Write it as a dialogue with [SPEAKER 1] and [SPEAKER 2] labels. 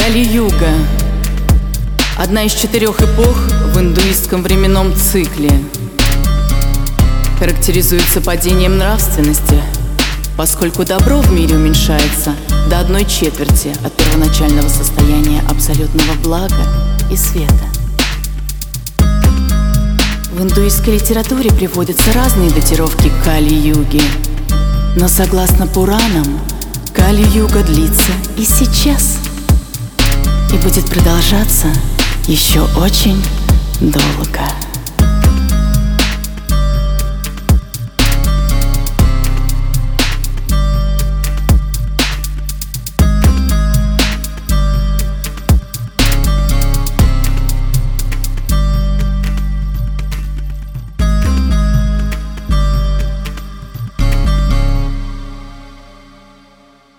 [SPEAKER 1] Кали-юга – одна из 4 эпох в индуистском временном цикле. Характеризуется падением нравственности, поскольку добро в мире уменьшается до 1/4 от первоначального состояния абсолютного блага и света. В индуистской литературе приводятся разные датировки Кали-юги, но согласно Пуранам, Кали-юга длится и сейчас, и будет продолжаться еще очень долго.